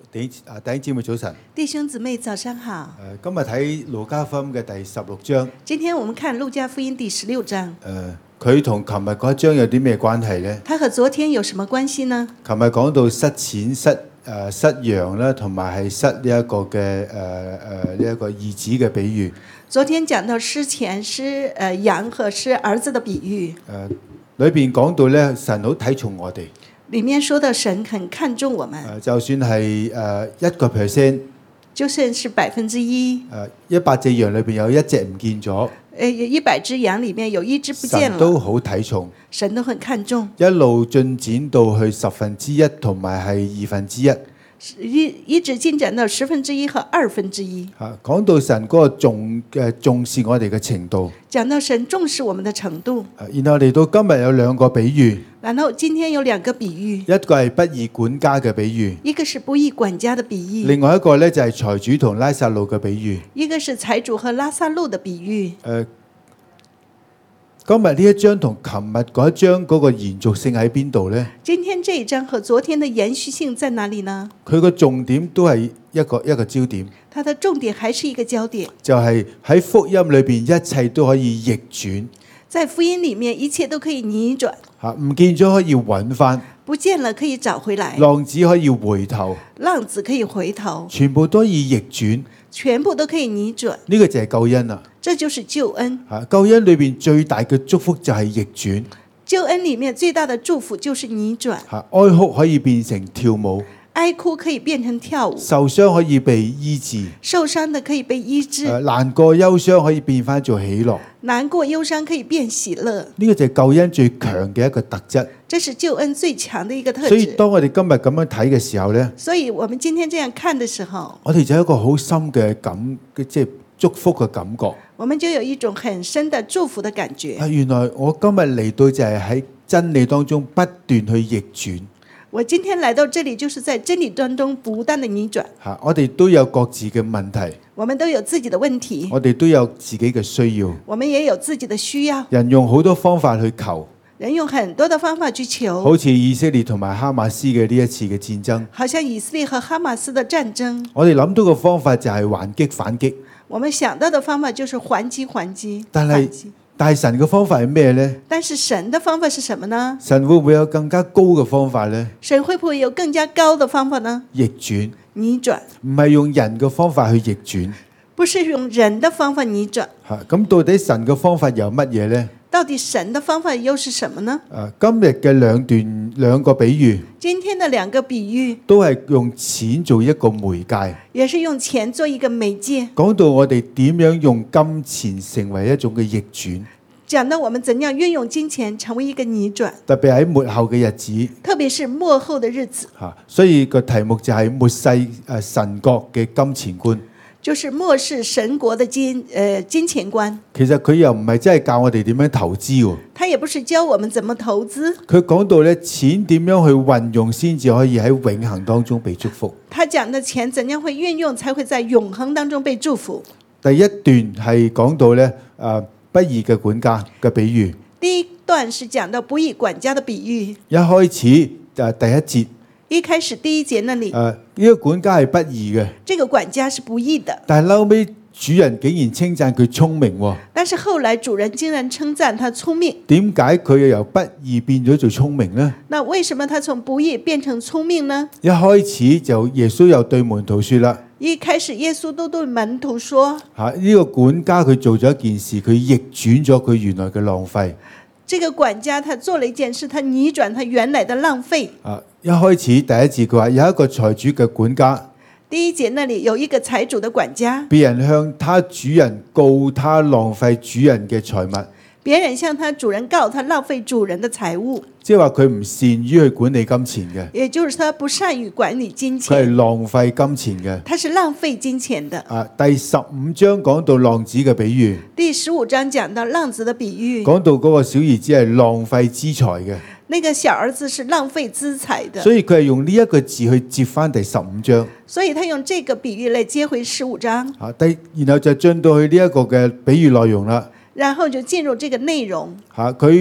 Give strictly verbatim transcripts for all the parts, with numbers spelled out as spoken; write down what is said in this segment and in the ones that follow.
弟啊弟兄姊妹早晨。 弟兄姊妹早上好。 誒，今日睇路加福音嘅第十六章。 今天我們看路加福音第十六章。 誒，佢同琴日嗰一章有啲咩關係呢？ 它和昨天有什麼關係呢？ 琴日講到失錢、失誒失羊啦，同埋係失呢一個嘅誒誒呢一個兒子嘅比喻。 昨天講到失錢、失誒羊和失兒子的比喻。 誒，裏邊講到咧，神好睇重我哋。 裡面說到神很看重我們。 誒，就算係誒一個 percent， 就算是百分之一。 誒，一百隻羊裏邊有一隻唔見咗。 誒，一百隻羊裡面有一隻不見了。 神都好睇重。 神都很看重。 一路進展到去十分之一同埋係二分之一。 一一直進展到十分之一和二分之一。 嚇，講到神嗰個重嘅重視我哋嘅程度。 講到神重視我們的程度。 然後嚟到今日有兩個比喻。 然後今天有兩個比喻。 一個係不義管家嘅比喻。 一個是不義管家的比喻。 另外一個咧就係財主同拉撒路嘅比喻。 一個是財主和拉撒路的比喻。 誒，今日呢一章同琴日嗰一章嗰個延續性喺邊度呢？ 今天這一章和昨天的延續性在哪裡呢？ 佢個重點都係一個一個焦點。 它的重點還是一個焦點， 就係喺福音裏邊一切都可以逆轉。 在福音裡面一切都可以逆轉。 嚇，唔見咗可以揾翻。 不見了可以找回來。 浪子可以回頭。 浪子可以回頭。 全部都以逆轉。 全部都可以逆轉。 呢個就係救恩啦。 這就是救恩。 嚇，救恩裏邊最大嘅祝福就係逆轉。 救恩裡面最大的祝福就是逆轉。 嚇，哀哭可以變成跳舞。 哀哭可以變成跳舞。 受傷可以被醫治。 受傷的可以被醫治。 誒，難過憂傷可以變翻做喜樂。 難過憂傷可以變喜樂。 呢個就係救恩最強嘅一個特質。 這是救恩最強的一個特質。 所以當我哋今日咁樣睇嘅時候呢， 所以我們今天這樣看的時候， 我哋就有一個好深嘅感，即係祝福嘅感覺。 我們就有一種很深的祝福的感覺。 啊，原來我今日嚟到就係喺真理當中不斷去逆轉。 我今天來到這裡，就是在真理當中不斷的逆轉。 嚇，我哋都有各自嘅問題。 我們都有自己的問題。 我哋都有自己嘅需要。 我們也有自己的需要。 人用好多方法去求。 人用很多的方法去求。 好似以色列同埋哈馬斯嘅呢一次嘅戰爭。 好像以色列和哈馬斯的戰爭。 我哋諗到嘅方法就係還擊反擊。 我們想到的方法就是還擊還擊。 但係但係神嘅方法係咩呢？ 但是神的方法是什麼呢？ 神會唔會有更加高嘅方法呢？ 神會不會有更加高的方法呢？ 逆轉。 逆轉。 唔係用人嘅方法去逆轉。 不是用人的方法逆轉。 嚇，咁到底神嘅方法有乜嘢呢？ 到底神的方法又是什麼呢？ 啊，今日嘅兩段兩個比喻， 今天的兩個比喻都係用錢做一個媒介， 也是用錢做一個媒介。 講到我哋點樣用金錢成為一種嘅逆轉， 講到我們怎樣運用金錢成為一個逆轉， 特別喺末後嘅日子， 特別是末後的日子。 嚇，所以個題目就係末世誒神國嘅金錢觀。 就是末世神國的金，呃，金錢觀。 其實佢又唔係真係教我哋點樣投資喎。 他也不是教我們怎麼投資。 佢講到咧，錢點樣去運用先至可以喺永恆當中被祝福。 他講的錢怎樣會運用，才會在永恆當中被祝福。 第一段係講到咧，誒不義嘅管家嘅比喻。 第一段是講到不義管家的比喻。 一開始誒第一節。 一開始第一節那裡， 誒、呃、呢、這個管家係不義嘅， 這個管家是不義的， 但係後尾主人竟然稱讚佢聰明喎。 但是後來主人竟然稱讚他聰明， 點解佢又由不義變咗做聰明呢？ 那為什麼他從不義變成聰明呢？ 一開始就耶穌又對門徒說啦， 一開始耶穌都對門徒說， 嚇、啊、呢、這個管家佢做咗一件事，佢逆轉咗佢原來嘅浪費。 這個管家他做了一件事，他逆轉他原來的浪費。 啊，一開始第一節佢話有一個財主嘅管家， 第一節那裡有一個財主的管家， 別人向他主人告他浪費主人嘅財物。 別人向他主人告他浪費主人的財物， 即係話佢唔善於去管理金錢嘅， 也就是他不善於管理金錢， 佢係浪費金錢嘅， 他是浪費金錢的。 啊，第十五章講到浪子嘅比喻， 第十五章講到浪子的比喻， 講到嗰個小兒子係浪費資財嘅， 那個小兒子是浪費資財的， 所以佢係用呢一個字去接翻第十五章， 所以他用這個比喻嚟接回十五章， 啊，第然後就進到去呢一個嘅比喻內容啦。 然後就進入這個內容。 嚇，佢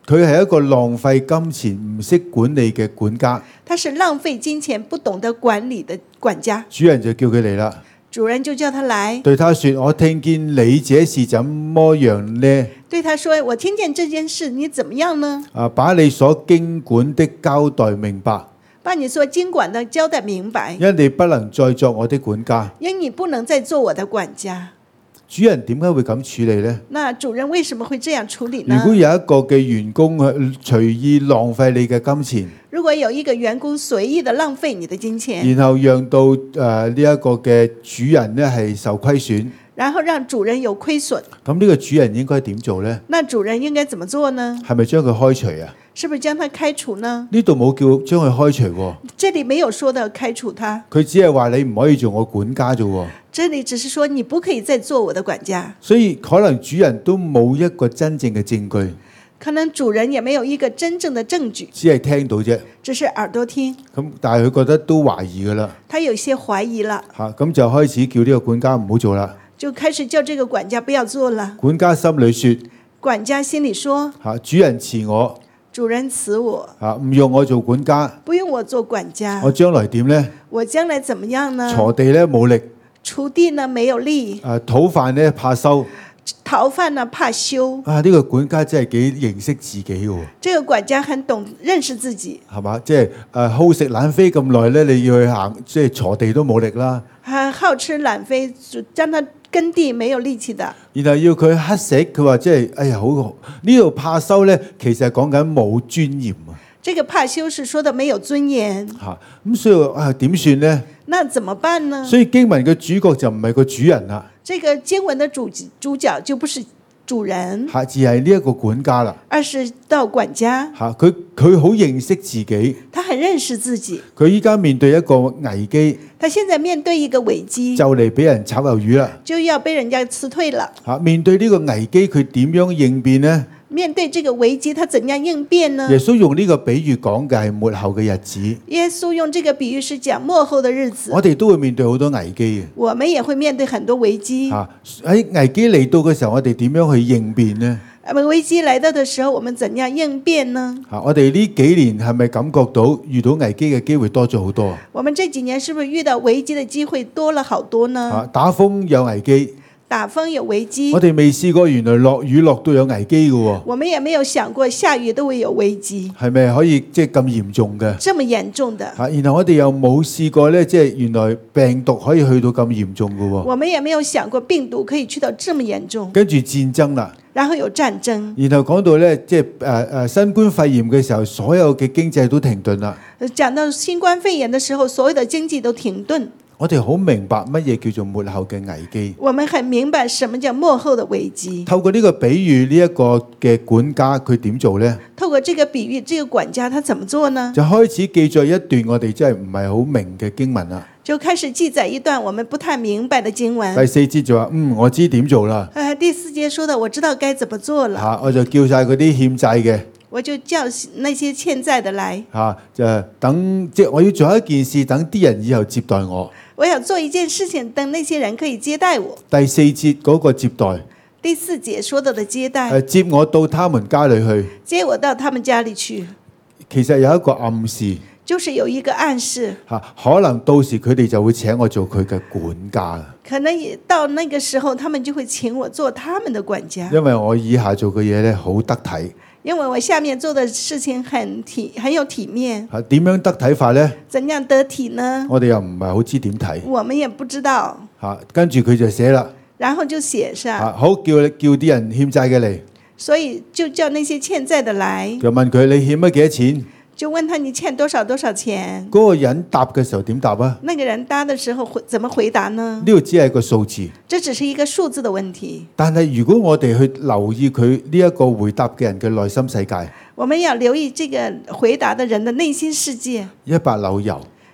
佢係一個浪費金錢、唔識管理嘅管家。 他是浪費金錢、不懂得管理的管家。 主人就叫佢嚟啦， 主人就叫他來， 對他說：我聽見你這是怎麼樣呢？ 對他說：我聽見這件事，你怎麼樣呢？ 啊，把你所經管的交代明白， 把你所經管的交代明白， 因你不能再作我的管家。 因你不能再做我的管家。 主人點解會咁處理呢？ 那主人為什麼會這樣處理呢？ 如果有一個嘅員工隨意浪費你嘅金錢， 如果有一個員工隨意的浪費你的金錢， 然後讓到誒呢一個嘅主人呢係受虧損， 然後讓主人有虧損， 咁呢個主人應該點做呢？ 那主人應該怎麼做呢？ 係咪將佢開除啊？ 是不是將他開除呢？ 呢度冇叫將佢開除喎， 這裡沒有說到開除他， 佢只係話你唔可以做我管家啫喎。 這裡只是說你不可以再做我的管家。 所以可能主人都冇一個真正嘅證據， 可能主人也沒有一個真正的證據， 只係聽到啫。 只是耳朵聽。 咁但係佢覺得都懷疑噶啦， 他有些懷疑了， 嚇咁就開始叫呢個管家唔好做啦。 就開始叫這個管家不要做了。 管家心裏説： 管家心裡說： 嚇主人辭我， 主人辭我， 嚇唔用我做管家， 不用我做管家， 我將來點呢？ 我將來怎麼樣呢？ 鋤地咧冇力， 鋤地呢沒有力， 誒討飯咧怕收。 討飯呢怕羞。 啊！呢、這個管家真係幾認識自己嘅喎， 這個管家很懂認識自己， 係嘛？即係誒好食懶飛咁耐咧，你要去行，即係鋤地都冇力啦。 他好吃懶飛，將他耕地沒有力氣的。 然後要佢乞食，佢話即係哎呀好呢度怕收咧，其實係講緊冇尊嚴啊。 這個怕羞是說的沒有尊嚴。 嚇咁所以啊點算呢？ 那怎麼辦呢？ 所以經文嘅主角就唔係個主人啦， 這個經文的主主角就不是主人， 嚇而係呢一個管家啦。 而是到管家。 嚇佢佢好認識自己， 他很認識自己。 佢依家面對一個危機， 他現在面對一個危機， 就嚟俾人炒魷魚啦。 就要被人家辭退了。 嚇面對呢個危機，佢點樣應變呢？ 面對這個危機，他怎樣應變呢？ 耶穌用呢個比喻講嘅係末後嘅日子。 耶穌用這個比喻是講末後的日子。 我哋都會面對好多危機嘅。 我們也會面對很多危機。 嚇喺危機嚟到嘅時候，我哋點樣去應變呢？ 危機來到的時候，我們怎樣應變呢？ 嚇我哋呢幾年係咪感覺到遇到危機嘅機會多咗好多？ 我們這幾年是不是遇到危機的機會多了好多呢？ 嚇打風有危機。 打風有危機， 我哋未試過原來落雨落到有危機嘅喎。 我們也沒有想過下雨都會有危機。 係咪可以即係咁嚴重嘅？ 這麼嚴重的。 嚇，然後我哋又冇試過咧，即係原來病毒可以去到咁嚴重嘅喎。 我們也沒有想過病毒可以去到這麼嚴重。 跟住戰爭啦。 然後有戰爭。 然後講到咧，即係誒誒新冠肺炎嘅時候，所有嘅經濟都停頓啦。 講到新冠肺炎嘅時候，所有的經濟都停頓。 我哋好明白乜嘢叫做末後嘅危機。 我們很明白什麼叫末後的危機。 透過呢個比喻，呢一個嘅管家佢點做呢？ 透過這個比喻，這個管家他怎麼做呢？ 就開始記載一段我哋真係唔係好明嘅經文啦。 就開始記載一段我們不太明白的經文。 第四節就話：嗯，我知點做啦。 誒，第四節說的，我知道該怎麼做了。 嚇，我就叫晒嗰啲欠債嘅。 我就叫那些欠債的來。 嚇，就等即係我要做一件事，等啲人以後接待我。 我要做一件事情，等那些人可以接待我。 第四節嗰個接待， 第四節說到的接待， 誒接我到他們家裏去， 接我到他們家裏去。 其實有一個暗示， 就是有一個暗示， 嚇，可能到時佢哋就會請我做佢嘅管家。 可能也到那個時候，他們就會請我做他們的管家。 因為我以下做嘅嘢咧好得體。 因為我下面做的事情很體很有體面。 嚇，點樣得體法呢？ 怎樣得體呢？ 我哋又唔係好知點睇。 我們也不知道。 嚇，跟住佢就寫啦。 然後就寫上。 嚇，好，叫叫啲人欠債嘅嚟。 所以就叫那些欠債的來。 就問佢你欠咗幾多錢？ 就問他你欠多少多少錢？ 嗰個人答嘅時候點答啊？ 那個人答的時候回怎麼回答呢？ 呢個只係個數字。 這只是一個數字的問題。 但係如果我哋去留意佢呢一個回答嘅人嘅內心世界， 我們要留意這個回答的人的內心世界。 一百簍油，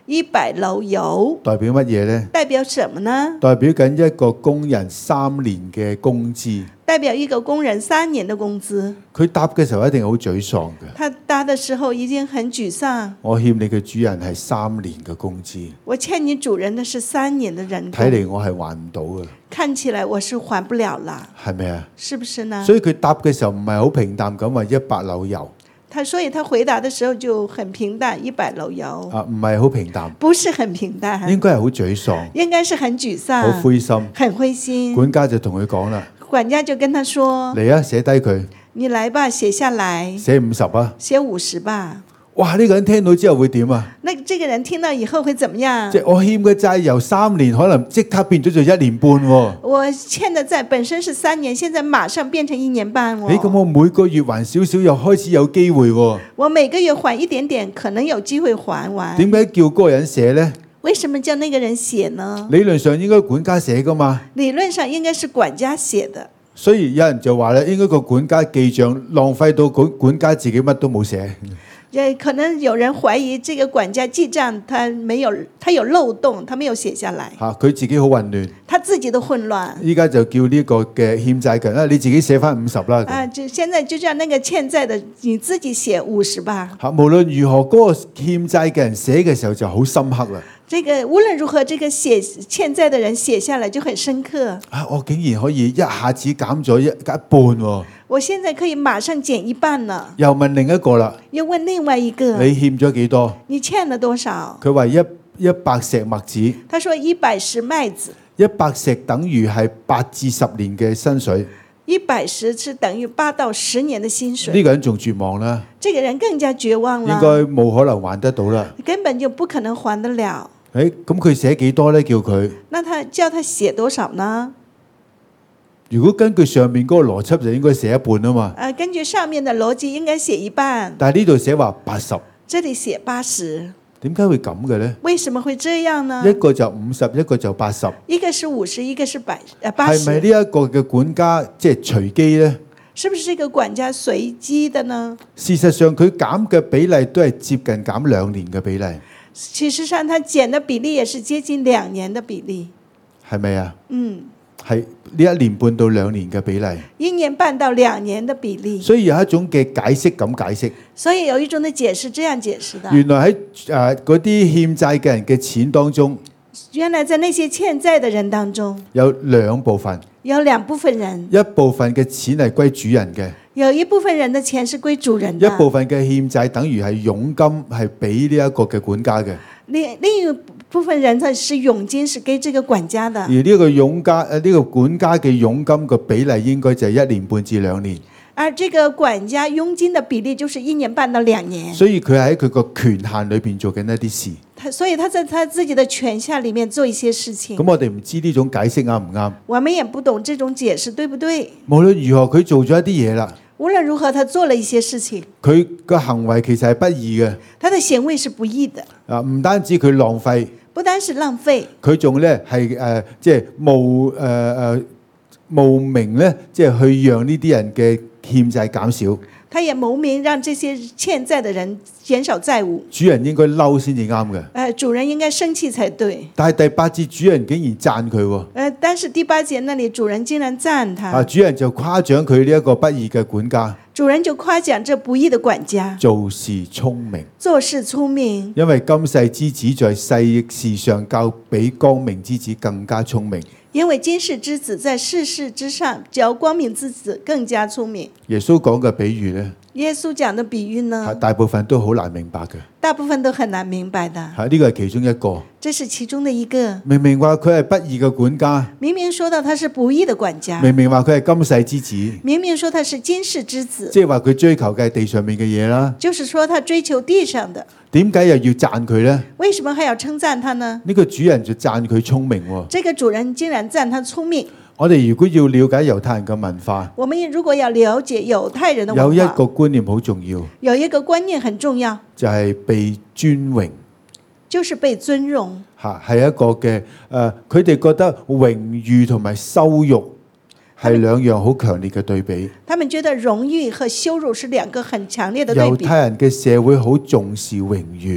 一百簍油代表乜嘢呢？ 代表什麼呢？ 代表緊一個工人三年嘅工資。 代表一個工人三年的工資。 佢答嘅時候一定好沮喪嘅。 他答的時候已經很沮喪。 我欠你嘅主人係三年嘅工資。 我欠你主人的是三年的人工。 睇嚟我係還唔到嘅。 看起來我是還不了啦。 係咪啊？ 是不是呢？ 所以佢答嘅時候唔係好平淡咁話一百簍油。 他所以他回答的時候就很平淡，一百簍油。 啊，唔係好平淡。 不是很平淡。 應該係好沮喪。 應該是很沮喪。 好灰心。 很灰心。 管家就同佢講啦。 管家就跟他說： 嚟啊，寫低佢。 你來吧，寫下來。 寫五十啊。 寫五十吧。 哇！呢個人聽到之後會點啊？ 那這個人聽到以後會怎麼樣？ 即係我欠嘅債由三年可能即刻變咗做一年半喎。 我欠的債本身是三年，現在馬上變成一年半喎。 誒，咁我每個月還少少，又開始有機會喎。 我每個月還一點點，可能有機會還完。 點解叫嗰個人寫呢？ 為什麼叫那個人寫呢？ 理論上應該管家寫噶嘛。 理論上應該是管家寫的。 所以有人就話咧，應該個管家記帳浪費到管管家自己乜都冇寫。 也可能有人懷疑這個管家記帳，他沒有，他有漏洞，他沒有寫下來。 嚇，佢自己好混亂。 他自己都混亂。 依家就叫呢個嘅欠債嘅人，你自己寫翻五十啦。 啊，就現在就叫那個欠債的，你自己寫五十吧。 嚇，無論如何，嗰個欠債嘅人寫嘅時候就好深刻啦。 這個無論如何，這個寫欠債的人寫下來就很深刻。 啊，我竟然可以一下子減咗一一半喎！ 我現在可以馬上減一半了。 又問另一個啦。 又問另外一個。 你欠咗幾多？ 你欠了多少？ 佢話一一百石麥子。 他說一百石麥子。 一百石等於係八至十年嘅薪水。 一百石是等於八到十年的薪水。 呢個人仲絕望啦。 這個人更加絕望啦。 應該冇可能還得到啦。 根本就不可能還得了。 誒，咁佢寫幾多呢？叫佢。 那他叫他寫多少呢？ 如果根據上面嗰個邏輯，就應該寫一半啊嘛。 誒，根據上面的邏輯，應該寫一半。 但係呢度寫話八十。 這裡寫八十。 點解會咁嘅呢？ 為什麼會這樣呢？ 一個就五十，一個就八十。 一個是五十，一個是百誒八十。 係咪呢一個嘅管家即係隨機呢？ 是不是這個管家隨機的呢？ 事實上佢減嘅比例都係接近減兩年嘅比例。 其實上，他減的比例也是接近兩年的比例， 係咪啊？ 嗯， 係呢一年半到兩年嘅比例。 一年半到兩年的比例。 所以有一種嘅解釋咁解釋。 所以有一種的解釋這樣解釋的。 原來喺誒嗰啲欠債嘅人嘅錢當中， 原來在那些欠債的人當中， 有兩部分。 有兩部分人。 一部分嘅錢係歸主人嘅。 有一部分人的錢是歸主人的。 一部分嘅欠債等於係佣金係俾呢一個嘅管家嘅。 另另一部分人呢是佣金是給這個管家的。 而呢個佣家誒呢個管家嘅佣金嘅比例應該就係一年半至兩年。 而這個管家佣金的比例就是一年半到兩年。 所以佢喺佢個權限裏邊做緊一啲事。 他所以他在他自己的權限裡面做一些事情。 咁我哋唔知呢種解釋啱唔啱？ 我們也不懂這種解釋對不對？ 無論如何，佢做咗一啲嘢啦。 無論如何，他做了一些事情。 佢個行為其實係不義嘅。 他的行為是不義的。 啊，唔單止佢浪費， 不單是浪費， 佢仲咧係誒，即係冒誒誒冒名咧，即係去讓呢啲人嘅欠債減少。 他也謀名讓這些欠債的人減少債務。 主人應該嬲先至啱嘅。 誒，主人應該生氣才對。 但係第八節主人竟然讚佢喎。 誒，但是第八節那裡主人竟然讚他。 啊，主人就誇獎佢呢一個不義嘅管家。 主人就誇獎這不義的管家。 做事聰明。 做事聰明。 因為今世之子在世事上較比光明之子更加聰明。 因為今世之子在世事之上，較光明之子更加聰明。 耶穌講嘅比喻呢？ 耶穌講的比喻呢？ 大部分都好難明白嘅。 大部分都很難明白的。 係呢個係其中一個。 這是其中的一個。 明明話佢係不義嘅管家。 明明說到他是不義的管家。 明明話佢係今世之子。 明明說他是今世之子。 即係話佢追求嘅係地上面嘅嘢啦。 就是說他追求地上的。 點解又要讚佢呢？ 為什麼還要稱讚他呢？ 呢個主人就讚佢聰明喎。 這個主人竟然讚他聰明。 我哋如果要了解猶太人嘅文化， 我們如果要了解猶太人的文化， 有一個觀念好重要。 有一個觀念很重要， 就係、是、被尊榮， 就是被尊榮。 嚇，係一個嘅誒，佢、呃、哋覺得榮譽同埋羞辱係兩樣好強烈嘅對比。 他們覺得榮譽和羞辱是兩個很強烈的對比。 猶太人嘅社會好重視榮譽。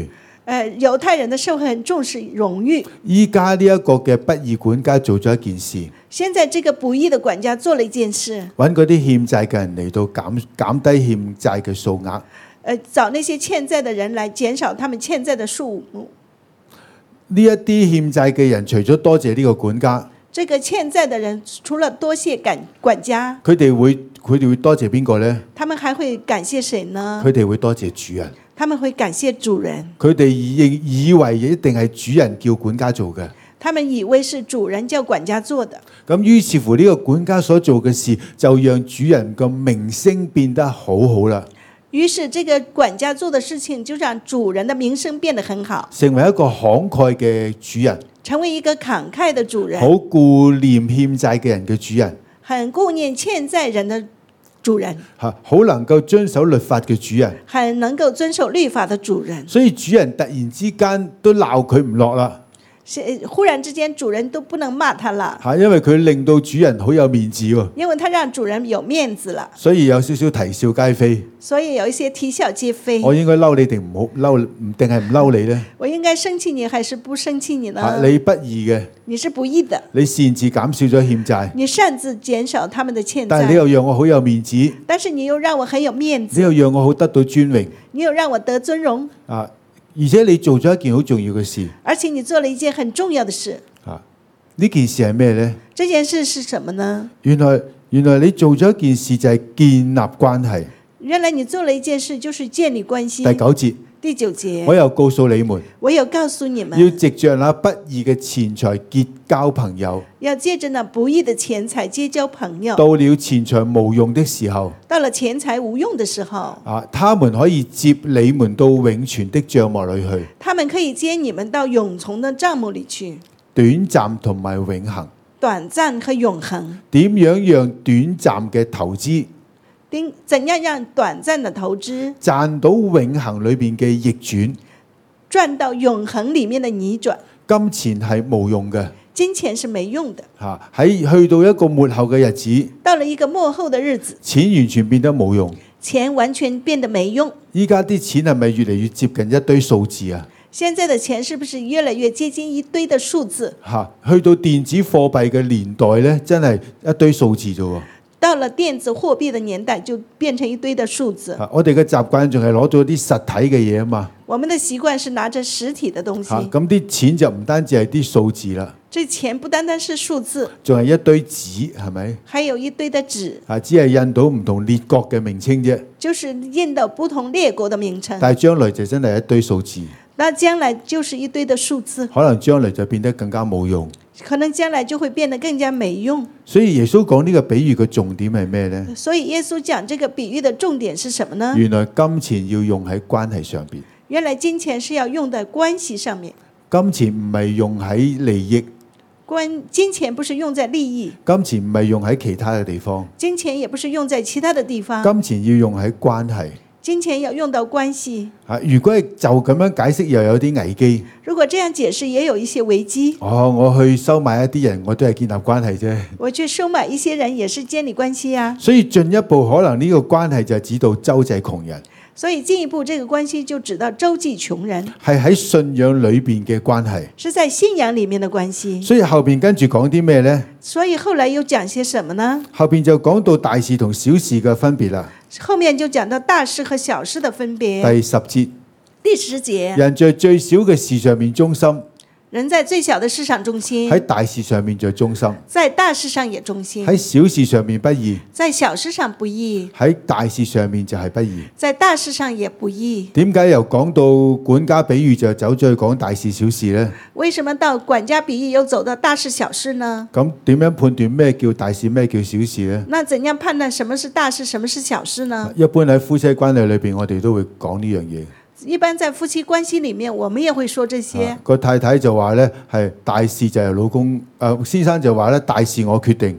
誒猶太人的社會很重視榮譽。 依家呢一個嘅不義管家做咗一件事， 現在這個不義的管家做了一件事， 揾嗰啲欠債嘅人嚟到減減低欠債嘅數額。 誒找那些欠債的人來減少他們欠債的數目。 呢一啲欠債嘅人，除咗多謝呢個管家， 這個欠債的人除了多謝管管家， 佢哋會佢哋會多謝邊個呢？ 他們還會感謝誰呢？ 佢哋會多謝主人。 他們會感謝主人。 佢哋以以為一定係主人叫管家做嘅。 他們以為是主人叫管家做的。 咁於是乎呢個管家所做嘅事，就讓主人個名聲變得好好啦。 於是這個管家做的事情，就讓主人的名聲變得很好， 成為一個慷慨嘅主人， 成為一個慷慨的主人， 好顧念欠債嘅人嘅主人， 很顧念欠債人的主人， 嚇好能夠遵守律法嘅主人， 很能夠遵守律法的主人。 所以主人突然之間都鬧佢唔落啦。 忽然之間主人都不能罵他了， 嚇，因為佢令到主人好有面子喎， 因為他讓主人有面子了， 所以有少少啼笑皆非。 所以有一些啼笑皆非。 我應該嬲你定唔好嬲，唔定係唔嬲你呢？ 我應該生氣你還是不生氣你呢？ 嚇，你不義嘅， 你是不義的， 你擅自減少咗欠債， 你擅自減少他們的欠債， 但係你又讓我好有面子， 但是你又讓我很有面子， 你又讓我好得到尊榮， 你又讓我得尊榮啊！而且你做咗一件好重要嘅事， 而且你做了一件很重要的事。 啊！呢件事係咩呢？ 這件事是什麼呢？ 原來原來你做咗一件事就係建立關係。 原來你做了一件事就是建立關係。 第九節， 第九節， 我又告訴你們， 我有告訴你們， 要藉着那不義嘅錢財結交朋友。 要借着那不義的錢財結交朋友。 到了錢財無用的時候， 到了錢財無用的時候， 啊，他們可以接你們到永存的帳幕裏去。 他們可以接你們到永存的帳幕裏去。 短暫同埋永恆， 短暫和永恆。 點樣讓短暫嘅投資？ 點怎樣讓短暫的投資賺到永恆裏邊嘅逆轉？ 賺到永恆裡面的逆轉？ 金錢係無用嘅。 金錢是沒用的。 嚇，喺去到一個末後嘅日子， 到了一個末後的日子， 錢完全變得冇用。 錢完全變得沒用。 依家啲錢係咪越嚟越接近一堆數字啊？ 現在的錢是不是越來越接近一堆的數字？ 嚇，去到電子貨幣嘅年代咧，真係一堆數字啫喎。 到了電子貨幣的年代，就變成一堆的數字。 我哋嘅習慣仲係攞咗啲實體嘅嘢啊嘛。 我們的習慣是拿着實體的東西。 咁啲錢就唔單止係啲數字啦。 這錢不單單是數字， 仲係一堆紙，係咪？ 還有一堆的紙。 啊，只係印到唔同列國嘅名稱啫。 就是印到不同列國的名稱。 但係將來就真係一堆數字。 那將來就是一堆的數字。 可能將來就變得更加冇用。 可能將來就會變得更加沒用。 所以耶穌講呢個比喻嘅重點係咩呢？ 所以耶穌講這個比喻的重點是什麼呢？ 原來金錢要用喺關係上邊。 原來金錢是要用在關係上面。 金錢唔係用喺利益。 關金錢不是用在利益。 金錢唔係用喺其他嘅地方。 金錢也不是用在其他的地方。 金錢要用喺關係。 金錢要用到關係。 啊，如果係就咁樣解釋，又有啲危機。 如果這樣解釋，也有一些危機。 哦，我去收買一啲人，我都係建立關係啫。 我去收買一些人，也是建立關係啊。 所以進一步可能呢個關係就指到周濟窮人。 所以進一步，這個關係就指到周濟窮人， 係喺信仰裏邊嘅關係， 是在信仰裡面的關係。 所以後邊跟住講啲咩呢？ 所以後來又講些什麼呢？ 後邊就講到大事同小事嘅分別啦。 後面就講到大事和小事的分別。 第十節， 第十節， 人在最小嘅事上面忠心， 人在最小的事上忠心， 喺大事上面就忠心， 在大事上也忠心， 喺小事上面不義， 在小事上不義， 喺大事上面就係不義， 在大事上也不義。 點解又講到管家比喻就走咗去講大事小事呢？ 為什麼到管家比喻又走到大事小事呢？ 咁點樣判斷咩叫大事，咩叫小事呢？ 那怎樣判斷什麼是大事，什麼是小事呢？ 一般喺夫妻關係裏邊，我哋都會講呢樣嘢。 一般在夫妻關係裡面，我們也會說這些。 個、啊、太太就話咧，係大事就係老公，誒、呃、先生就話咧，大事我決定。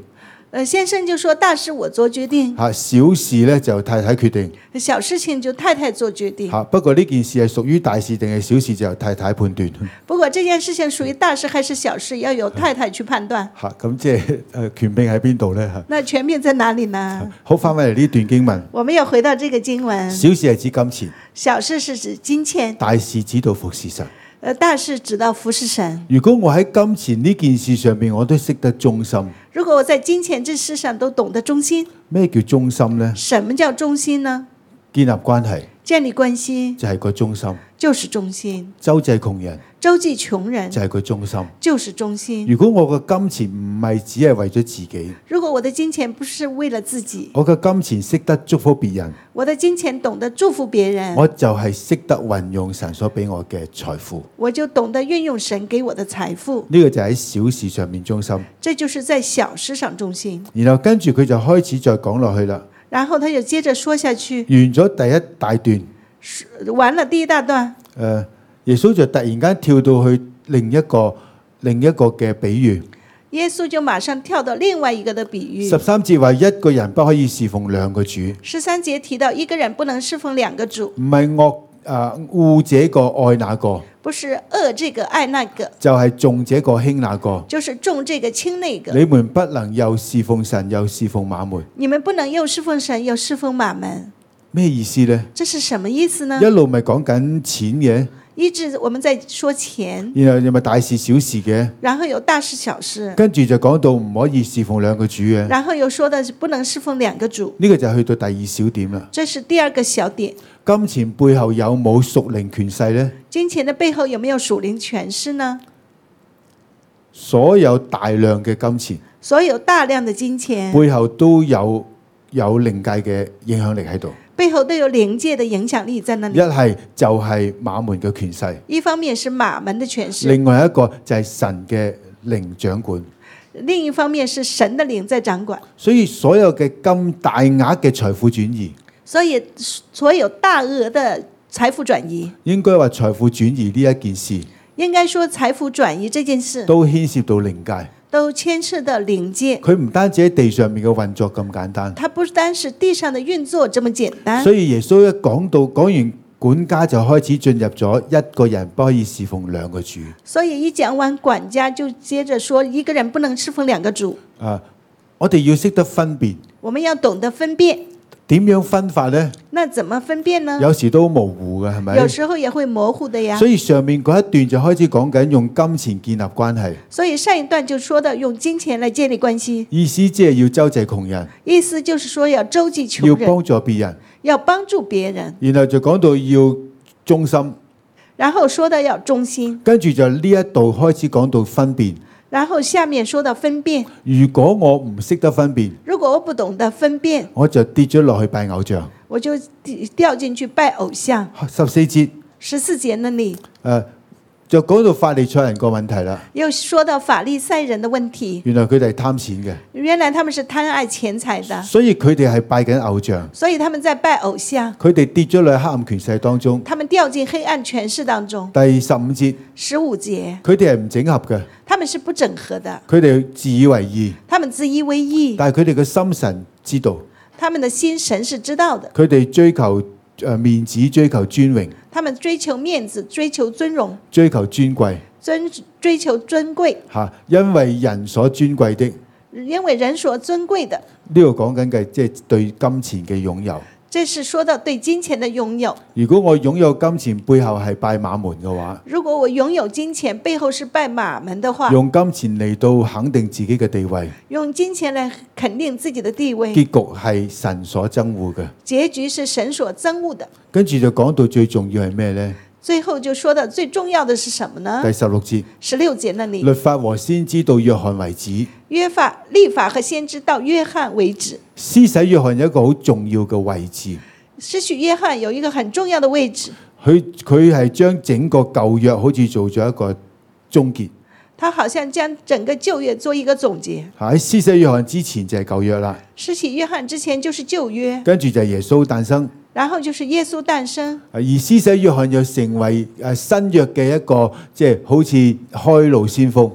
呃，先生就說大事我做決定， 嚇，小事咧就太太決定。 小事情就太太做決定。 嚇，不過呢件事係屬於大事定係小事就由太太判斷。 不過這件事情屬於大事還是小事，要由太太去判斷。 嚇，咁即係誒權柄喺邊度咧？嚇， 那權柄在哪裡呢？ 好，翻返嚟呢段經文， 我們要回到這個經文。 小事係指金錢， 小事是指金錢， 大事指到服侍神。 呃，大事指到服侍神。 如果我喺金錢呢件事上面我都識得忠心， 如果我在金錢這事上都懂得忠心， 咩叫忠心呢？ 什麼叫忠心呢？ 建立關係建立關係就係個忠心， 就是忠心。 周濟窮人周濟窮人就係個忠心。 就是忠心。 如果我個金錢唔係只係為咗自己， 如果我的金錢不是為了自己， 我嘅金錢識得祝福別人， 我的金錢懂得祝福別人， 我就係識得運用神所俾我嘅財富。 我就懂得運用神給我的財富。 呢個就喺小事上面忠心。 這就是在小事上忠心。 然後跟住佢就開始再講落去啦。 然後他就接着說下去， 完咗第一大段， 完了第一大段， 誒、呃，耶穌就突然間跳到去另一個另一個嘅比喻。 耶穌就馬上跳到另外一個的比喻。 十三節話一個人不可以侍奉兩個主。 十三節提到一個人不能侍奉兩個主， 唔係惡誒惡這個愛那個， 不是惡這個愛那個， 就係重這個輕那個。 就是重這個輕那個。 你們不能又侍奉神又侍奉馬門。 你們不能又侍奉神又侍奉馬門。 咩意思呢？ 這是什麼意思呢？ 一路咪講緊錢嘅， 一直我們在說錢， 然後又咪大事小事嘅， 然後有大事小事， 跟住就講到唔可以侍奉兩個主嘅。 然後又說的是不能侍奉兩個主。 呢個就去到第二小點啦。 這是第二個小點。 金錢背後有冇屬靈權勢呢？ 金錢的背後有沒有屬靈權勢呢？ 所有大量嘅金錢， 所有大量的金錢背後都有有靈界嘅影響力喺度。 背後都有靈界的影響力在那裡。 一係就係馬門嘅權勢， 一方面是馬門的權勢， 另外一個就係神嘅靈掌管。 另一方面是神的靈在掌管。 所以所有嘅咁大額嘅財富轉移， 所以所有大額的財富轉移， 應該話財富轉移呢一件事， 應該說財富轉移這件事都牽涉到靈界， 都牽涉到靈界。 佢唔單止喺地上面嘅運作咁簡單。 它不單是地上的運作這麼簡單。 所以耶穌一講到講完管家就開始進入咗一個人不可以侍奉兩個主。 所以一講完管家就接着說一個人不能侍奉兩個主。 啊，我哋要識得分辨。 我們要懂得分辨。 點樣分法呢？ 那怎麼分辨呢？ 有時都模糊嘅，係咪？ 有時候也會模糊的呀。 所以上面嗰一段就開始講緊用金錢建立關係。 所以上一段就說到用金錢來建立關係， 意思即係要周濟窮人， 意思就是說要周濟窮人， 要幫助別人， 要幫助別人。 然後就講到要忠心， 然後說到要忠心， 跟住就呢一度開始講到分辨。 然後下面說到分辨。 如果我唔識得分辨， 如果我不懂得分辨， 我就跌咗落去拜偶像， 我就掉進去拜偶像。 十四節， 十四節那裡， 誒，就講到法利賽人個問題啦。 又說到法利賽人的問題。 原來佢哋係貪錢嘅， 原來他們是貪愛錢財的， 所以佢哋係拜緊偶像。 所以他們在拜偶像。 佢哋跌咗落去黑暗權勢當中。 他們掉進黑暗權勢當中。 第十五節， 十五節， 佢哋係唔整合嘅， 他們是不整合的， 佢哋自以為義， 他們自以為義， 但係佢哋嘅心神知道， 他們的心神是知道的。 佢哋追求誒面子，追求尊榮， 他們追求面子，追求尊榮， 追求尊貴， 尊追求尊貴。 嚇，因為人所尊貴的， 因為人所尊貴的， 呢度講緊嘅即係對金錢嘅擁有。 這是說到對金錢的擁有。 如果我擁有金錢背後係拜馬門嘅話， 如果我擁有金錢背後是拜馬門的話， 用金錢嚟到肯定自己嘅地位， 用金錢來肯定自己的地位， 結局係神所憎惡嘅。 結局是神所憎惡的。 跟住就講到最重要係咩呢？ 最後就說到最重要的是什麼呢？ 第十六節， 十六節那裡， 律法和先知到約翰為止。 約法、律法和先知到約翰為止。 施洗約翰有一個好重要嘅位置。 施洗約翰有一個很重要的位置。 佢佢係將整個舊約好似做咗一個終結。 他好像將整個舊約做一個總結。 喺施洗約翰之前就係舊約啦。 施洗約翰之前就是舊約， 跟住就係耶穌誕生。 然後就是耶穌誕生。 而施洗約翰又成為誒新約嘅一個即係好似開路先鋒。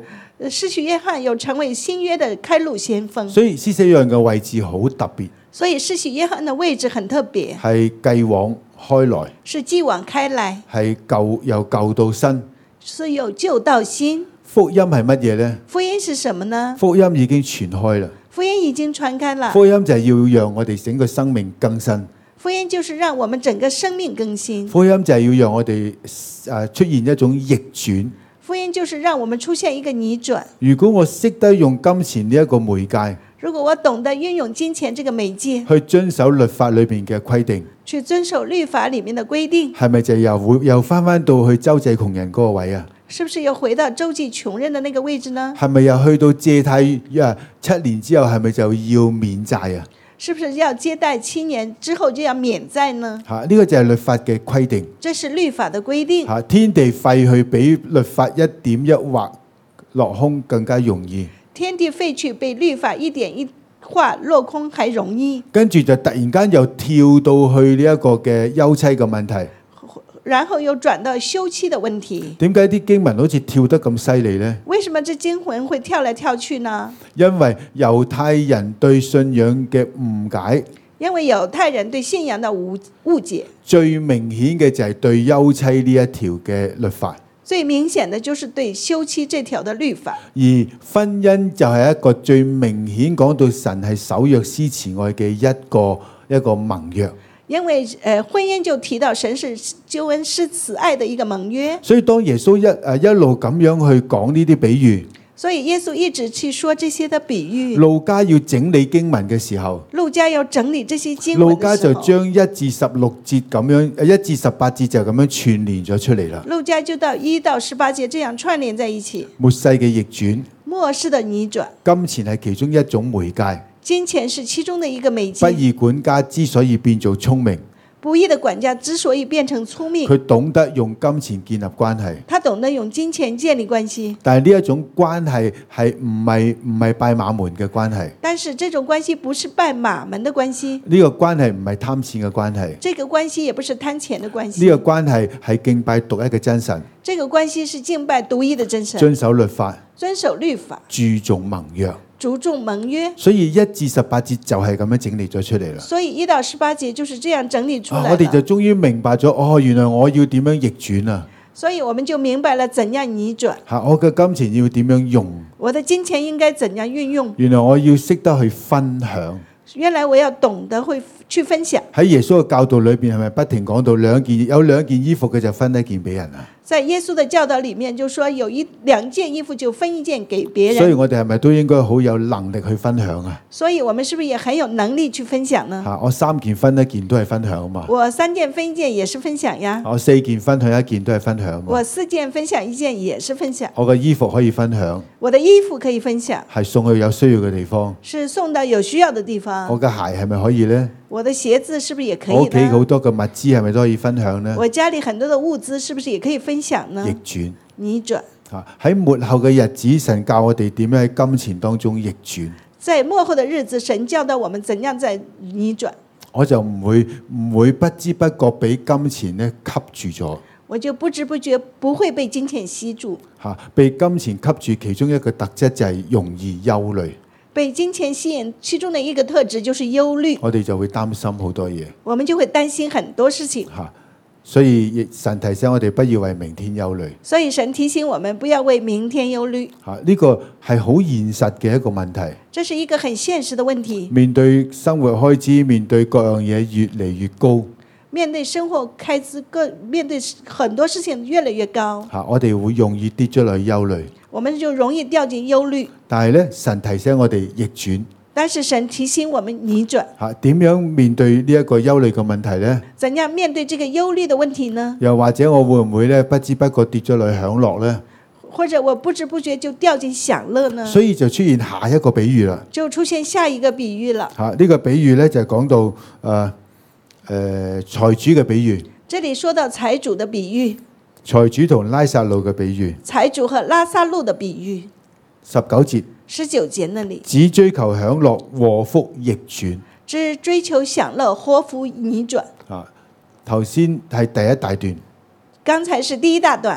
呃施洗約翰有成為新約的開路先鋒， 所以施洗約翰嘅位置好特別， 所以施洗約翰的位置很特別， 係繼往開來， 是繼往開來， 係舊由舊到新。 是由舊到新。 福音係乜嘢呢？ 福音是什麼呢？ 福音已經傳開啦。 福音已經傳開了。 福音就係要讓我哋整個生命更新。 福音就是讓我們整個生命更新。 福音就係要讓我哋誒出現一種逆轉。 福音就是讓我們出現一個逆轉。 如果我識得用金錢呢一個媒介， 如果我懂得運用金錢這個媒介， 去遵守律法裏邊嘅規定， 去遵守律法裡面的規定， 係咪就又會又翻翻到去周濟窮人嗰個位啊？ 是不是又回到周濟窮人的那個位置呢？ 係咪又去到借貸啊七年之後係咪就要免債啊？ 是不是要接待七年之後就要免債呢？ 嚇、啊，呢、這個就係律法嘅規定。 這是律法的規定。 嚇、啊，天地廢去比律法一點一畫落空更加容易。 天地廢去比律法一點一畫落空還容易。 跟住就突然間又跳到去呢一個嘅休妻嘅問題。 然後又轉到休妻的問題。 點解啲經文好似跳得咁犀利呢？ 為什麼這經文會跳來跳去呢？ 因為猶太人對信仰嘅誤解， 因為猶太人對信仰的誤誤解， 最明顯嘅就係對休妻呢一條嘅律法。 最明顯的就是對休妻這條的律法。 而婚姻就係一個最明顯講到神係守約施慈愛嘅一個一個盟約。 因為誒、呃、婚姻就提到神是救恩施慈愛的一個盟約， 所以當耶穌一誒一路咁樣去講呢啲比喻， 所以耶穌一直去說這些的比喻。 路加要整理經文嘅時候， 路加要整理這些經文路加就的時候， 將一至十六節咁樣，誒一至十八節就咁樣串聯咗出嚟啦。 路加就到一到十八節這樣串聯在一起。 末世嘅逆轉， 末世的逆轉， 金錢係其中一種媒介。 金錢是其中的一個媒介。 不義管家之所以變做聰明， 不義的管家之所以變成聰明， 佢懂得用金錢建立關係。 他懂得用金錢建立關係。 但係呢一種關係係唔係唔係拜馬門嘅關係？ 但是這種關係不是拜馬門的關係。 呢個關係唔係貪錢嘅關係。 這個關係也不是貪錢的關係。 呢個關係係敬拜獨一嘅真神。 這個關係是敬拜獨一的真神。 遵守律法， 遵守律法， 注重盟約。 注重盟約， 所以一至十八節就係咁樣整理咗出嚟啦。 所以一到十八節就是這樣整理出來、 啊。我哋就終於明白咗，哦，原來我要點樣逆轉啊！ 所以我們就明白了怎樣逆轉。 嚇，我嘅金錢要點樣用？ 我的金錢應該怎樣運用？ 原來我要識得去分享。 原來我要懂得會去分享。 喺耶穌嘅教導裏邊，係咪不停講到兩件有兩件衣服嘅就分一件俾人啊？ 在耶穌的教導裡面，就說有一兩件衣服就分一件給別人。 所以我哋係咪都應該好有能力去分享啊？ 所以我們是不是也很有能力去分享呢？ 嚇，我三件分一件都係分享嘛。 我三件分一件也是分享呀。 我四件分享一件都係分享嘛。 我四件分享一件也是分享。 我嘅衣服可以分享。 我的衣服可以分享。 係送去有需要嘅地方。 是送到有需要的地方。 我嘅鞋係咪可以呢？ 我的鞋子是不是也可以呢？ 我屋企好多嘅物資係咪都可以分享呢？ 我家裡很多的物資是不是也可以分享呢？ 逆轉， 逆轉。 啊，喺末後嘅日子，神教我哋點樣喺金錢當中逆轉。 在末後的日子，神教導我們怎樣在逆轉。 我就唔會唔會不知不覺俾金錢咧吸住咗。 我就不知不覺不會被金錢吸住。 嚇，被金錢吸住，其中一個特質就係容易憂慮。 被金錢吸引，其中的一個特質就是憂慮。 我哋就會擔心好多嘢。 我們就會擔心很多事情。 嚇，所以神提醒我哋不要為明天憂慮。 所以神提醒我們不要為明天憂慮。 嚇，呢個係好現實嘅一個問題。 這是一個很現實的問題。 面對生活開支，面對各樣嘢越嚟越高。 面對生活開支，各面對很多事情越來越高。 嚇，我哋會容易跌咗落去憂慮。 我們就容易掉進憂慮。 但係咧，神提醒我哋逆轉。 但是神提醒我們逆轉。 嚇，點樣面對呢一個憂慮嘅問題咧？ 怎樣面對這個憂慮的問題呢？ 又或者我會唔會咧不知不覺跌咗落去享樂咧？ 或者我不知不覺就掉進享樂呢？ 所以就出現下一個比喻啦。 就出現下一個比喻了。 嚇，呢個比喻咧就係講到誒誒財主嘅比喻。 這裡說到財主的比喻。 財主同拉撒路嘅比喻。 財主和拉撒路的比喻。 十九節。 十九節那裡。 只追求享樂，禍福逆轉。 只追求享樂，禍福逆轉。 啊，頭先係第一大段。 剛才是第一大段。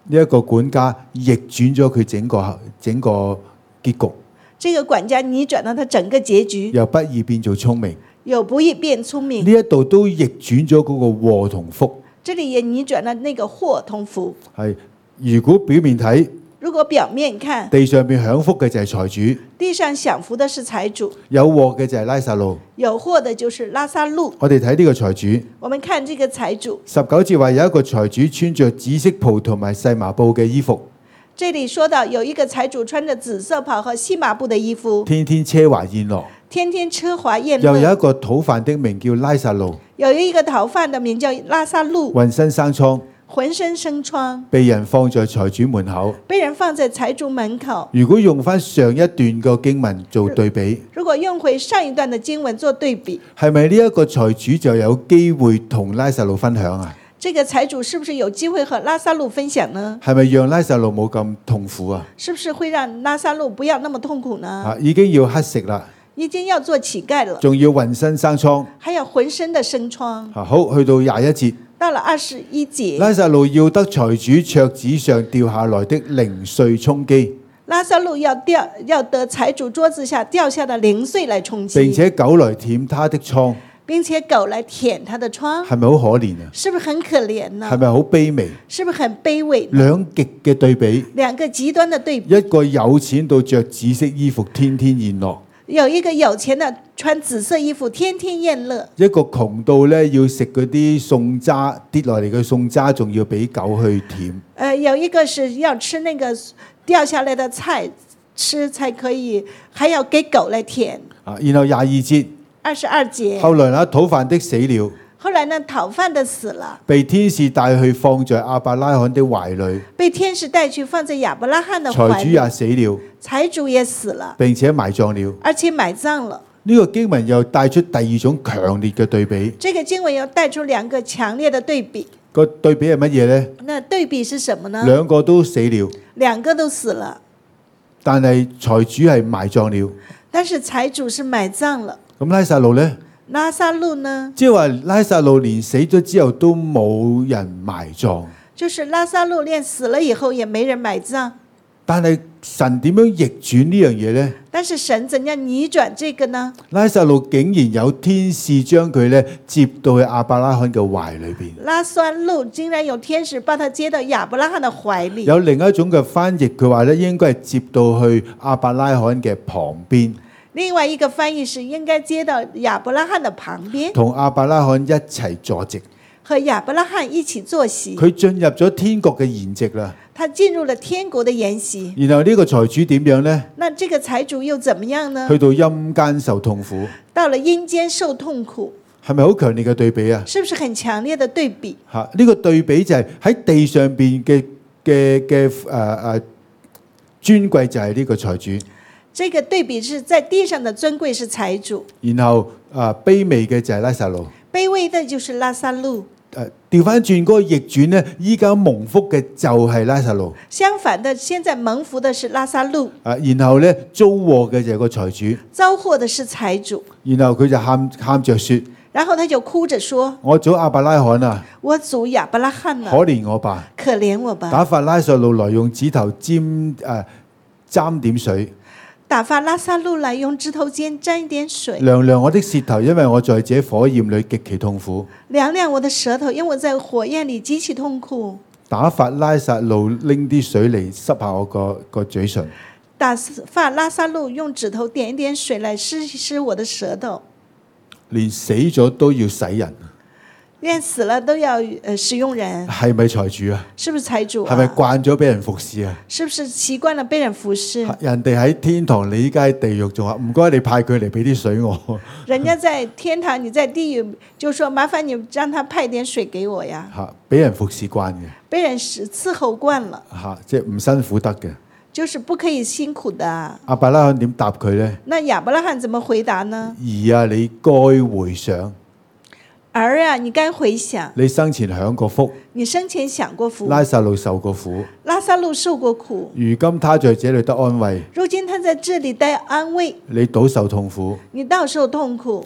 呢一個管家逆轉咗佢整個整個結局， 這個管家逆轉了他整個結局， 由不義變做聰明。 有不義變聰明。 呢一度都逆轉咗嗰個禍同福。 這裡也逆轉了那個禍同福。 係，如果表面睇， 如果表面看， 地上邊享福嘅就係財主， 地上享福的是財主， 有禍嘅就係拉撒路。 有禍的就是拉撒路。 我哋睇呢個財主， 我們看這個財主， 十九節話有一個財主穿着紫色袍同埋細麻布嘅衣服， 這裡說到有一個財主穿着紫色袍和細麻布的衣服， 天天奢華宴樂。 天天奢華宴樂。 又有一個討飯的名叫拉撒路， 有一個討飯的名叫拉撒路， 渾身生瘡， 渾身生瘡， 被人放在財主門口。 被人放在財主門口。 如果用翻上一段個經文做對比， 如果用回上一段的經文做對比， 係咪呢一個財主就有機會同拉撒路分享啊？ 這個財主是不是有機會和拉撒路分享呢？ 係咪讓拉撒路冇咁痛苦啊？ 是不是會讓拉撒路不要那麼痛苦呢？ 啊，已經要乞食啦， 已經要做乞丐了， 仲要渾身生瘡。 還有渾身的生瘡。 啊，好，去到廿一節， 到了二十一節， 拉撒路要得財主桌子上掉下來的零碎充飢， 拉撒路要掉要得財主桌子下掉下的零碎來充飢， 並且狗來舔他的瘡， 並且狗來舔他的瘡， 係咪好可憐啊？ 是不是很可憐呢？ 係咪好卑微？ 是不是很卑微呢？ 兩極嘅對比， 兩個極端的對比， 一個有錢到着紫色衣服天天宴樂， 有一個有錢的穿紫色衣服天天宴樂， 一個窮到咧要食嗰啲餸渣跌落嚟嘅餸渣，仲要俾狗去舔。 呃，有一個是要吃那個掉下來的菜吃才可以，還要給狗來舔。 啊，然後廿二節， 二十二節， 後來那討飯的死了， 後來呢討飯的死了， 被天使帶去放在亞伯拉罕的懷裏， 被天使帶去放在亞伯拉罕的懷裏， 財主也死了， 財主也死了， 並且埋葬了。 而且埋葬了。 呢、這個經文又帶出第二種強烈嘅對比。 這個經文又帶出兩個強烈的對比。 個對比係乜嘢呢？ 那對比是什麼呢？ 兩個都死了， 兩個都死了， 但係財主係埋葬了。 但是財主是埋葬了。 咁拉撒路呢？ 拉撒路呢？ 即係話拉撒路連死咗之後都冇人埋葬。 就是拉撒路連死了以後也沒人埋葬。 但係神點樣逆轉呢樣嘢呢？ 但是神怎樣逆轉這個呢？ 拉撒路竟然有天使將佢咧接到去亞伯拉罕嘅懷裏邊。 拉撒路竟然有天使把他接到亞伯拉罕的懷裏。 有另一種嘅翻譯，佢話咧應該係接到去亞伯拉罕嘅旁邊。 另外一個翻譯是應該接到亞伯拉罕的旁邊， 同亞伯拉罕一齊坐席， 和亞伯拉罕一起坐席。 佢進入咗天國嘅筵席啦。 他進入了天國的筵席。 然後呢個財主點樣呢？ 那這個財主又怎麼樣呢？ 去到陰間受痛苦。 到了陰間受痛苦。 係咪好強烈嘅對比啊？ 是不是很強烈的對比？ 嚇！呢、這個對比就係喺地上邊嘅嘅嘅誒誒尊貴就係呢個財主。 這個對比是在地上的尊貴是財主， 然後啊卑微嘅就係拉撒路， 卑微的就是拉撒路。 誒調翻轉嗰個逆轉呢，依家蒙福嘅就係拉撒路。 相反的，現在蒙福的是拉撒路。 啊，然後咧遭禍嘅就係個財主， 遭禍的是財主。 然後佢就喊喊着説， 然後他就哭着說： 我祖亞伯拉罕啊， 我祖亞伯拉罕啊， 可憐我吧， 可憐我吧。 打發拉撒路來用指頭沾誒沾點水。 打發拉撒路來用指頭尖沾一點水， 涼涼我的舌頭，因為我在這火焰裏極其痛苦。 涼涼我的舌頭，因為我在火焰裏極其痛苦。 打發拉撒路拎啲水嚟濕下我個個嘴唇。 打發拉撒路用指頭點一點水來濕一濕我的舌頭。 連死咗都要洗人。 連死了都要呃使用人， 係咪財主啊？ 是不是財主啊？ 係咪慣咗俾人服侍啊？ 是不是習慣了被人服侍？ 人哋喺天堂，你依家喺地獄，仲話唔該你派佢嚟俾啲水我。 人家在天堂，你在地獄，就說麻煩你讓他派點水給我呀。 嚇，俾人服侍慣嘅。 被人伺候慣了。 嚇，即係唔辛苦得嘅。 就是不可以辛苦的。 亞伯拉罕點答佢呢？ 那亞伯拉罕怎麼回答呢？ 兒啊，你該回想。 兒啊，你該回想， 你生前享過福， 你生前享過福， 拉撒路受過苦， 拉撒路受過苦， 如今他在這裏得安慰， 如今他在這裏得安慰， 你倒受痛苦， 你倒受痛苦。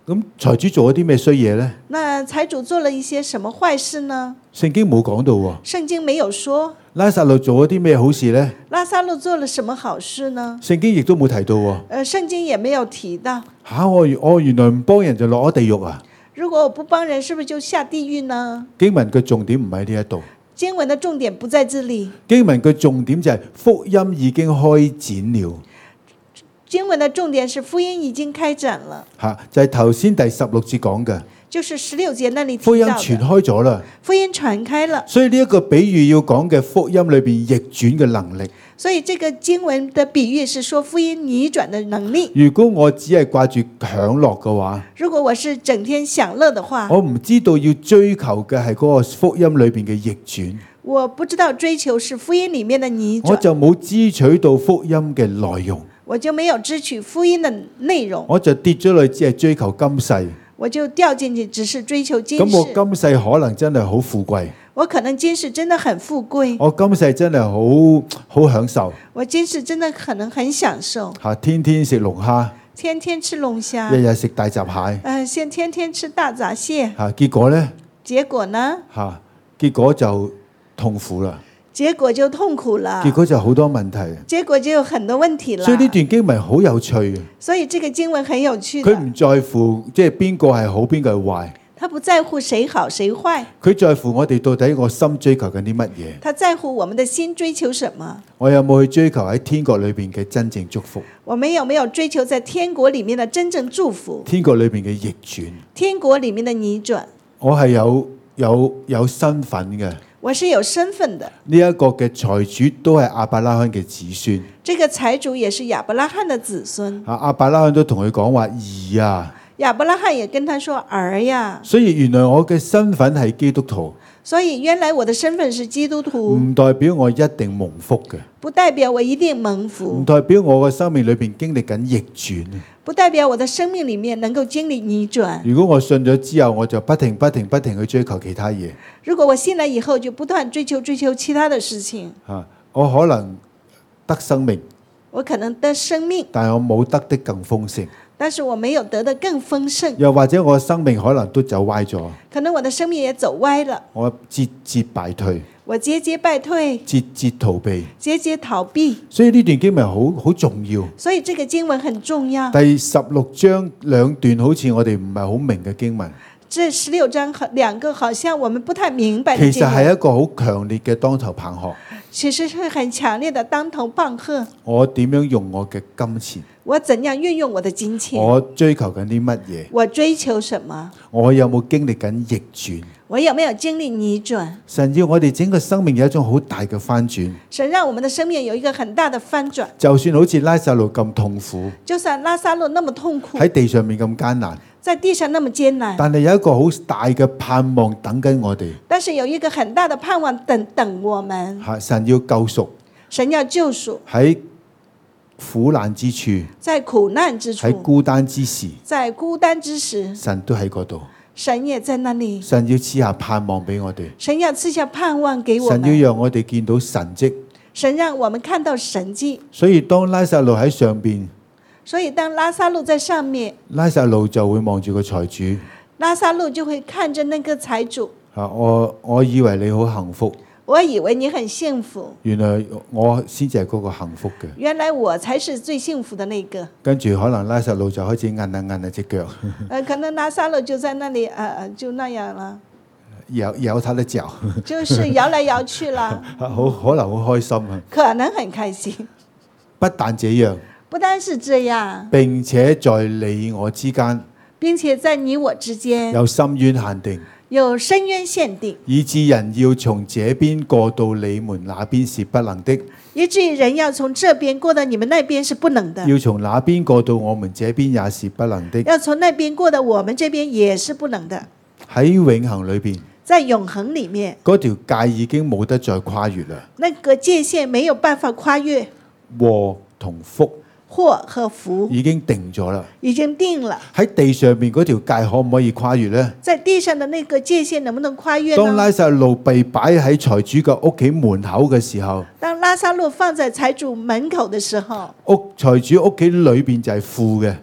咁財主做咗啲咩衰嘢呢？ 那財主做了一些什麼壞事呢？ 聖經冇講到喎。 聖經沒有說。 拉撒路做咗啲咩好事呢？ 拉撒路做了什麼好事呢？ 聖經亦都冇提到喎。 呃，聖經也沒有提到。 嚇、啊！我我原來唔幫人就落咗地獄啊！ 如果我不幫人，是不是就下地獄呢？ 經文嘅重點唔喺呢一度。 經文的重點不在這裡。 經文嘅重點就係福音已經開展了。 經文的重點是福音已經開展了。 嚇，就係頭先第十六節講嘅。 就是十六節那裡提到的。 福音傳開咗啦。 福音傳開了。 所以呢一個比喻要講嘅福音裏邊逆轉嘅能力。 所以這個經文的比喻是說福音逆轉的能力。 如果我只係掛住享樂嘅話， 如果我是整天享樂的話， 我唔知道要追求嘅係嗰個福音裏邊嘅逆轉。 我不知道追求是福音裡面的逆轉， 我就冇支取到福音嘅內容。 我就沒有支取福音的內容， 我就跌咗落去，只係追求今世。 我就掉進去，只是追求今世。 咁我今世可能真係好富貴， 我可能今世真的很富貴， 我今世真係好好享受， 我今世真的可能很享受。 嚇，天天食龍蝦， 天天吃龍蝦， 日日食大閘蟹， 呃，先天天吃大閘蟹， 嚇，結果呢？ 結果呢？ 嚇，結果就痛苦啦。 結果就痛苦了， 結果就好多問題， 結果就有很多問題了。 所以呢段經文好有趣嘅。 所以這個經文很有趣的。 佢唔在乎即係邊個係好，邊個係壞。 他不在乎誰好誰壞。 佢在乎我哋到底個心追求緊啲乜嘢。 他在乎我們的心追求什麼。 我有冇去追求喺天國裏邊嘅真正祝福？ 我們有沒有追求在天國裡面的真正祝福？ 天國裏邊嘅逆轉。 天國裡面的逆轉。 我係有有有身份嘅。 我是有身份的。 呢一個嘅財主都係亞伯拉罕嘅子孫。 這個財主也是亞伯拉罕的子孫。 啊，亞伯拉罕都同佢講話兒啊。 亞伯拉罕也跟他說兒呀。 所以原來我嘅身份係基督徒。 所以原來我的身份是基督徒。 唔代表我一定蒙福嘅。 不代表我一定蒙福。 唔代表我嘅生命裏邊經歷緊逆轉。 不代表我的生命裡面能夠經歷逆轉。 如果我信咗之後，我就不停不停不停去追求其他嘢。 如果我信了以後，就不斷追求追求其他的事情。 啊，我可能得生命， 我可能得生命， 但係我冇得的更豐盛。 但是我沒有得的更豐盛。 又或者我嘅生命可能都走歪咗。 可能我的生命也走歪了。 我節節敗退。 我節節敗退。 節節逃避。 節節逃避。 所以呢段經文好好重要。 所以這個經文很重要。 第十六章兩段好似我哋唔係好明嘅經文。 這十六章兩個好像我們不太明白的經文。 其實係一個好強烈嘅當頭棒喝。 其實是很強烈的當頭棒喝。 我點樣用我嘅金錢？ 我怎樣運用我的金錢？ 我追求緊啲乜嘢？ 我追求什麼？ 我有冇經歷緊逆轉？ 我有沒有經歷逆轉？ 神要我哋整個生命有一種好大嘅翻轉。 神讓我們的生命有一個很大的翻轉。 就算好似拉撒路咁痛苦， 就算拉撒路那麼痛苦， 喺地上面咁艱難， 在地上那麼艱難， 但係有一個好大嘅盼望等緊我哋。 但是有一個很大的盼望等等我們。 係神要救贖， 神要救贖喺苦難之處， 在苦難之處， 喺孤單之時， 在孤單之時， 神都喺嗰度。 神也在那裡。 神要賜下盼望俾我哋。 神要賜下盼望給我們。 神要讓我哋見到神蹟。 神讓我們看到神蹟。 所以當拉撒路喺上邊， 所以當拉撒路在上面， 拉撒路就會望住個財主。 拉撒路就會看着那個財主。 啊，我我以為你好幸福。 我以為你很幸福， 原來我先至係嗰個幸福嘅。 原來我才是最幸福的那個。 跟住可能拉撒路就開始按下按下隻腳。 呃，可能拉撒路就在那裡，呃，就那樣了。 搖搖他的腳。 就是搖來搖去啦。 好，可能好開心啊。 可能很開心。 不但這樣， 不單是這樣， 並且在你我之間， 並且在你我之間有深淵限定。 有深淵限定， 以致人要從這邊過到你們那邊是不能的。 以至於人要從這邊過到你們那邊是不能的。 要從那邊過到我們這邊也是不能的。 要從那邊過到我們這邊也是不能的。 喺永恆裏邊， 在永恆裡面， 嗰條界已經冇得再跨越啦。 那個界限沒有辦法跨越。 禍同福。 禍和福已經定咗啦， 已經定了。 喺地上面嗰條界可唔可以跨越呢？ 在地上的那個界限能不能跨越呢？ 當拉撒路被擺喺財主嘅屋企門口嘅時候， 當拉撒路放在財主門口的時候， 屋財主屋企裏邊就係富嘅。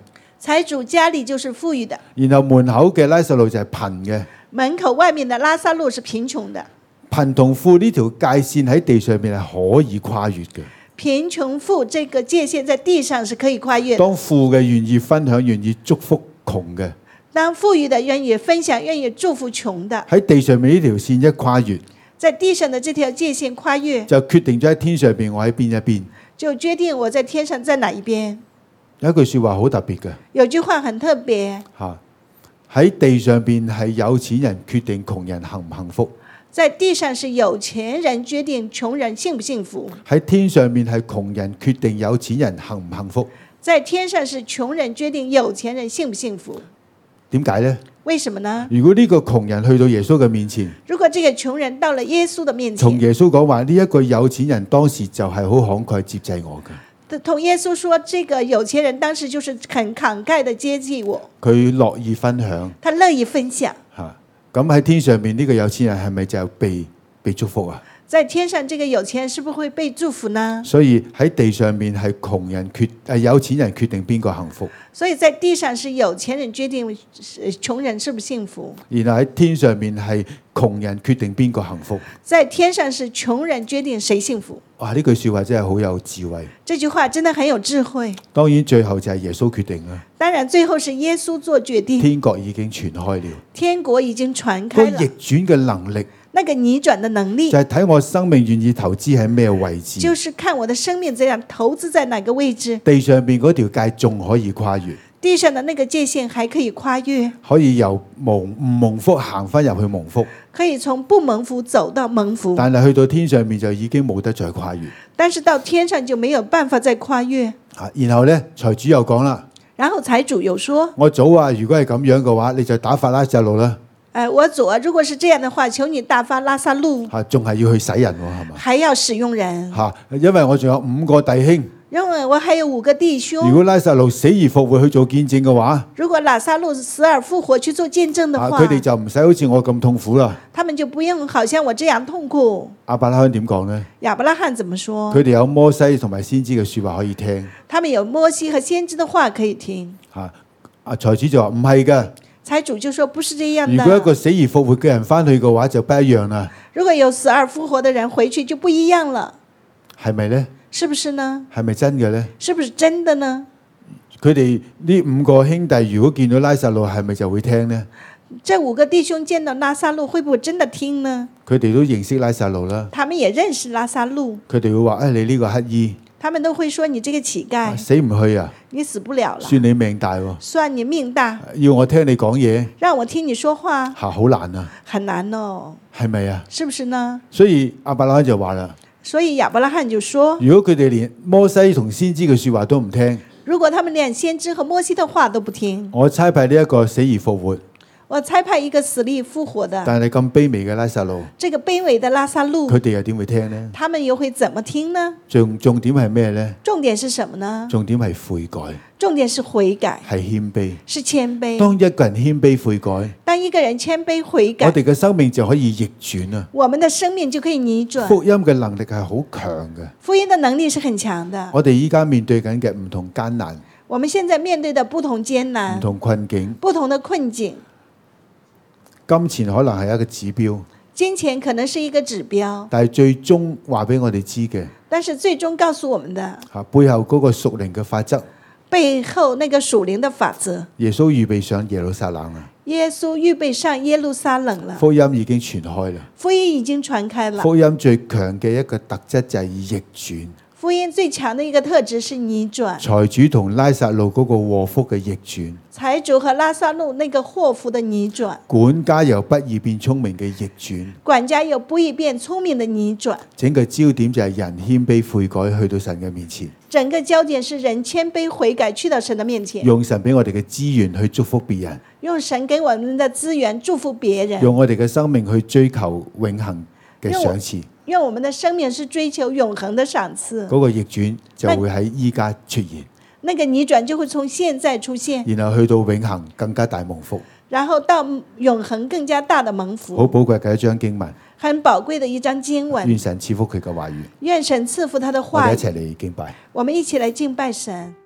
財主家裏就是富裕的， 然後門口嘅拉撒路就係貧嘅。 門口外面的拉撒路是貧窮的。 貧同富呢條界線喺地上面係可以跨越嘅。 貧窮富這個界限在地上是可以跨越的。 當富嘅願意分享、願意祝福窮嘅， 當富裕的願意分享、願意祝福窮的， 喺地上面呢條線一跨越， 在地上的這條界線跨越， 就決定咗喺天上邊我喺邊一邊。 就決定我在天上在哪一邊。 有一句説話好特別嘅， 有句話很特別， 嚇喺地上邊係有錢人決定窮人幸唔幸福。 在地上是有錢人決定窮人幸不幸福， 喺天上面係窮人決定有錢人幸唔幸福。 在天上是窮人決定有錢人幸不幸福。 點解呢？ 為什麼呢？ 如果呢個窮人去到耶穌嘅面前， 如果這個窮人到了耶穌的面前， 同耶穌講話呢一個有錢人當時就係好慷慨接濟我嘅， 同耶穌說，這個有錢人當時就是很慷慨的接濟我， 佢樂意分享， 他樂意分享。 嚇咁喺天上面呢個有錢人係咪就被被祝福啊？ 在天上這個有錢人是不是會被祝福呢？ 所以喺地上面係窮人決誒有錢人決定邊個幸福， 所以在地上是有錢人決定窮人是不是幸福， 然後喺天上面係窮人決定邊個幸福。 在天上是窮人決定誰幸福。 哇！呢句説話真係好有智慧。 這句話真的很有智慧。 當然最後就係耶穌決定啦。 當然最後是耶穌做決定。 天國已經傳開了， 天國已經傳開了。 個逆轉嘅能力。 那個逆轉的能力就係睇我生命願意投資喺咩位置， 就是看我的生命怎樣投資在哪個位置。 地上邊嗰條界仲可以跨越， 地上的那個界限還可以跨越， 可以由蒙唔蒙福行翻入去蒙福， 可以從不蒙福走到蒙福。 但係去到天上面就已經冇得再跨越， 但是到天上就沒有辦法再跨越。 啊，然後呢，財主又講啦， 然後財主又說： 我早啊，如果係咁樣嘅話，你就打發拉撒路啦。 誒，我左，如果是這樣的話，求你打發拉撒路。 嚇，仲係要去使人喎，係嘛？ 還要使用人。 嚇，因為我仲有五個弟兄。 因為我還有五個弟兄。 如果拉撒路死而復活去做見證嘅話， 如果拉撒路死而復活去做見證的話， 佢哋就唔使好似我咁痛苦啦。 他們就不用好像我這樣痛苦。 亞伯拉罕點講呢？ 亞伯拉罕怎麼說？ 佢哋有摩西同埋先知嘅説話可以聽。 他們有摩西和先知的話可以聽。 嚇，阿財主就話唔係㗎。 財主就說不是這樣的。 如果一個死而復活嘅人翻去嘅話，就不一樣啦。 如果有死而復活的人回去就不一樣了， 係咪呢？ 是不是呢？ 係咪真嘅呢？ 是不是真的呢？ 佢哋呢五個兄弟如果見到拉撒路，係咪就會聽呢？ 這五個弟兄見到拉撒路，會不會真的聽呢？ 佢哋都認識拉撒路啦。 他們也認識拉撒路。 佢哋會話：誒、哎，你呢個乞衣。 他們都會說你這個乞丐， 死唔去啊！ 你死不了了， 算你命大喎， 算你命大， 要我聽你講嘢， 讓我聽你說話， 嚇好難啊， 很難哦， 係咪啊？ 是不是呢？ 所以亞伯拉罕就話啦， 所以亞伯拉罕就說， 如果佢哋連摩西同先知嘅説話都唔聽， 如果他們連先知和摩西的話都不聽， 我差派呢一個死而復活。 我差派一個死裡復活的， 但係咁卑微嘅拉撒路， 這個卑微的拉撒路， 佢哋又點會聽呢？ 他們又會怎麼聽呢？ 重重點係咩呢？ 重點是什麼呢？ 重點係悔改， 重點是悔改， 係謙卑， 是謙卑。 當一個人謙卑悔改， 當一個人謙卑悔改， 我哋嘅生命就可以逆轉啊！ 我們的生命就可以逆轉。 福音嘅能力係好強嘅， 福音的能力是很強的。 我哋依家面對緊嘅唔同艱難， 我們現在面對的不同艱難、 唔同困境、 不同的困境。 金錢可能係一個指標， 金錢可能是一個指標， 但係最終話俾我哋知嘅， 但是最終告訴我們的， 嚇背後嗰個屬靈嘅法則， 背後那個屬靈的法則， 耶穌預備上耶路撒冷啊！ 耶穌預備上耶路撒冷了， 福音已經傳開啦， 福音已經傳開了。 福音最強嘅一個特質就係逆轉。 福音最強的一個特質是逆轉。 財主同拉撒路嗰個禍福嘅逆轉， 財主和拉撒路那個禍福的逆轉， 管家由不義變聰明嘅逆轉， 管家由不義變聰明的逆轉。 整個焦點就係人謙卑悔改去到神嘅面前， 整個焦點是人謙卑悔改去到神的面前， 用神俾我哋嘅資源去祝福別人， 用神給我們的資源祝福別人， 用我哋嘅生命去追求永恆嘅賞賜。 因為我們的生命是追求永恆的賞賜， 嗰個逆轉就會喺依家出現， 那個逆轉就會從現在出現， 然後去到永恆更加大蒙福， 然後到永恆更加大的蒙福。 好寶貴嘅一章經文， 很寶貴的一章經文。 願神賜福佢嘅話語， 願神賜福他的我話語。 哋一齊嚟敬拜。 我們一起來敬拜神。